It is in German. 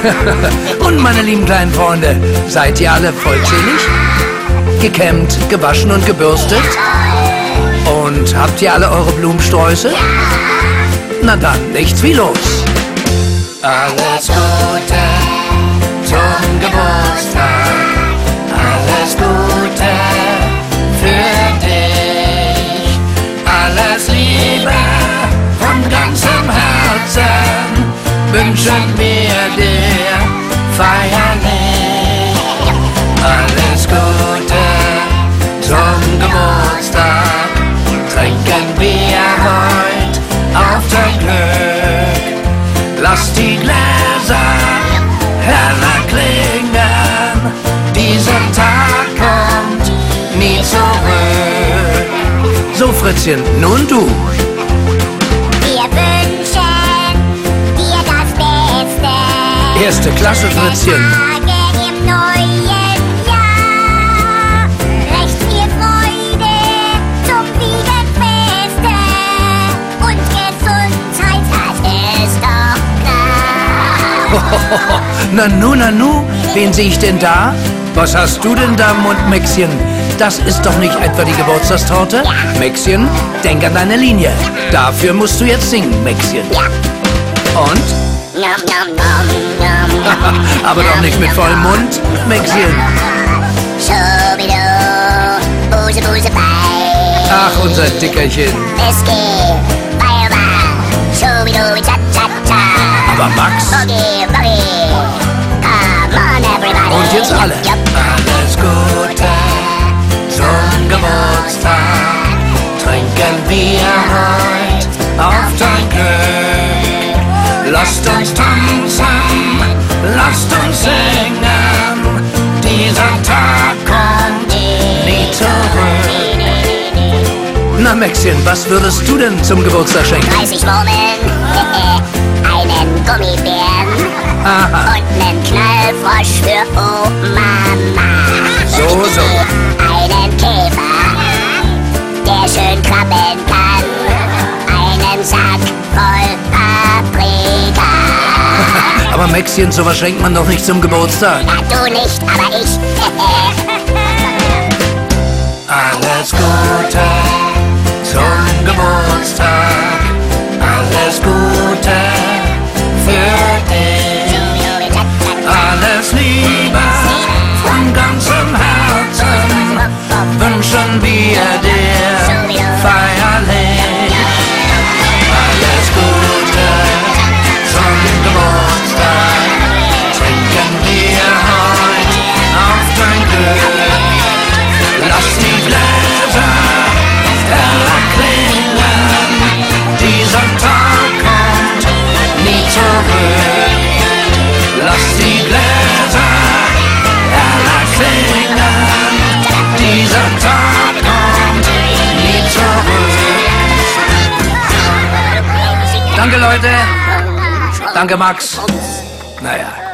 Und meine lieben kleinen Freunde, seid ihr alle vollzählig? Gekämmt, gewaschen und gebürstet? Und habt ihr alle eure Blumensträuße? Na dann, nichts wie los. Alles Gute zum Geburtstag, alles Gute für dich, alles Liebe von ganzem Herzen wünschen wir dir feierlich. Alles Gute zum Geburtstag, trinken wir heut auf dein Glück. Lass die Gläser heller klingen, dieser Tag kommt nie zurück. So Fritzchen, nun du. Wir wünschen dir das Beste. Erste Klasse, Fritzchen. Tage im neuen Jahr. Recht viel Freude zum Wiegenfeste. Und Gesundheit, das ist doch klar. Na nu, wen sehe ich denn da? Was hast du denn da im Mund, Mäxchen? Das ist doch nicht etwa die Geburtstagstorte? Mäxchen, denk an deine Linie. Dafür musst du jetzt singen, Mäxchen. Und? Nom, nom, nom, nom, nom. Aber doch nicht mit vollem Mund, Mäxchen. Schubidu, Buse, Buse, Bei. Ach, unser Dickerchen. Whisky, Bayer, Schubidu, Cha, Cha, Cha. Aber Max? Boogie, Boogie. Come on, everybody. Und jetzt alle. Yup. Alles Gute zum Geburtstag, trinken wir heut auf dein Glück. Lasst uns tanzen, lasst uns singen, dieser Tag kommt nie zurück. Na Mäxchen, was würdest du denn zum Geburtstag schenken? 30 Murmeln, einen Gummibären Aha, und einen Knallfrosch für Mama. so. Einen Käfer, der schön krabbeln kann. Einen Sack voll Paprika. Aber Mäxchen, sowas schenkt man doch nicht zum Geburtstag. Na, du nicht, aber ich. Alles Gute zum Geburtstag, alles Gute für dich, alles Liebe von ganzem Herzen wünschen wir dir feierlich. Alles Gute zum Geburtstag, trinken wir heut auf dein Glück. Lass die Gläser heller klingen, dieser Tag kommt nie zurück. Lass die Gläser heller klingen, dieser Tag kommt nie zurück. Danke, Leute. Danke, Max. Naja.